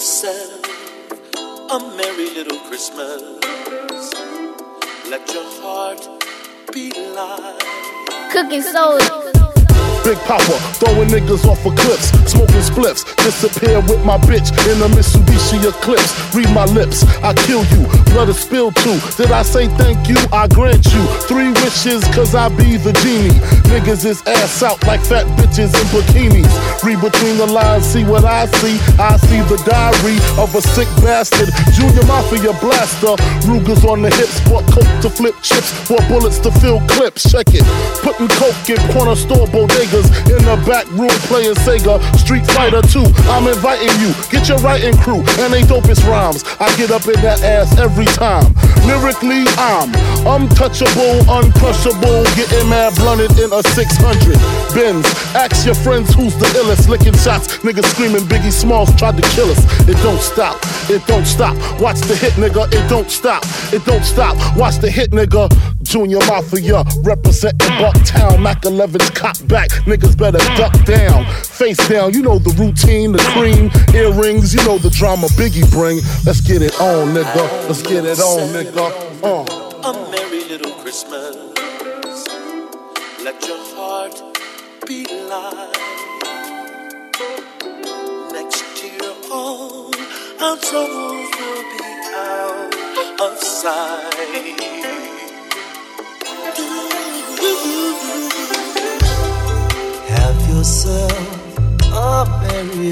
yourself a merry little Christmas. Let your heart be light. Cooking soda. Big Papa, throwing niggas off of cliffs, smoking spliffs, disappear with my bitch in a Mitsubishi Eclipse. Read my lips, I kill you, blood is spilled too. Did I say thank you? I grant you 3 wishes, cause I be the genie. Niggas is ass out like fat bitches in bikinis. Read between the lines, see what I see. I see the diary of a sick bastard. Junior Mafia blaster, Rugers on the hips, bought coke to flip chips, bought bullets to fill clips. Check it, putting coke in corner store bodegas. In the back room playing Sega, Street Fighter 2. I'm inviting you, get your writing crew and they dopest rhymes. I get up in that ass every time. Lyrically, I'm untouchable, uncrushable, getting mad blunted in a 600 Benz. Ask your friends who's the illest, licking shots. Niggas screaming Biggie Smalls tried to kill us. It don't stop, it don't stop. Watch the hit, nigga. It don't stop, it don't stop. Watch the hit, nigga. Junior Mafia, representing Bucktown. Mac 11's cop back, niggas better duck down. Face down, you know the routine, the cream, earrings, you know the drama Biggie bring. Let's get it on, nigga. Let's get it on, nigga. A merry little Christmas. Let your heart be light. Next year all our troubles will be out of sight. Have yourself a merry